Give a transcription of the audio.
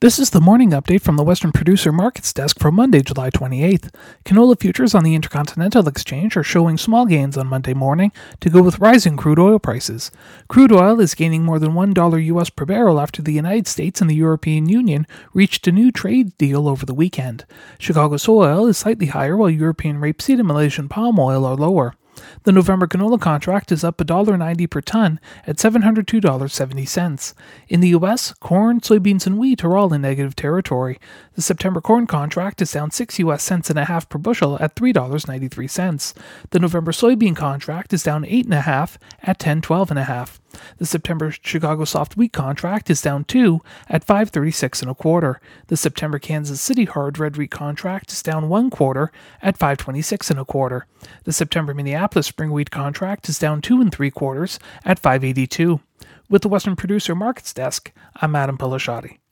This is the morning update from the Western Producer Markets Desk for Monday, July 28th. Canola futures on the Intercontinental Exchange are showing small gains on Monday morning to go with rising crude oil prices. Crude oil is gaining more than $1 US per barrel after the United States and the European Union reached a new trade deal over the weekend. Chicago soy oil is slightly higher while European rapeseed and Malaysian palm oil are lower. The November canola contract is up $1.90 per ton at $702.70. In the U.S., corn, soybeans, and wheat are all in negative territory. The September corn contract is down 6 U.S. cents and a half per bushel at $3.93. The November soybean contract is down 8.5 at $10.12.5. The September Chicago soft wheat contract is down 2 at $5.36 The September Kansas City hard red wheat contract is down 1/4 at $5.26 The September Minneapolis spring wheat contract is down 2 3/4 at $5.82. With the Western Producer Markets Desk, I'm Adam Pelashati.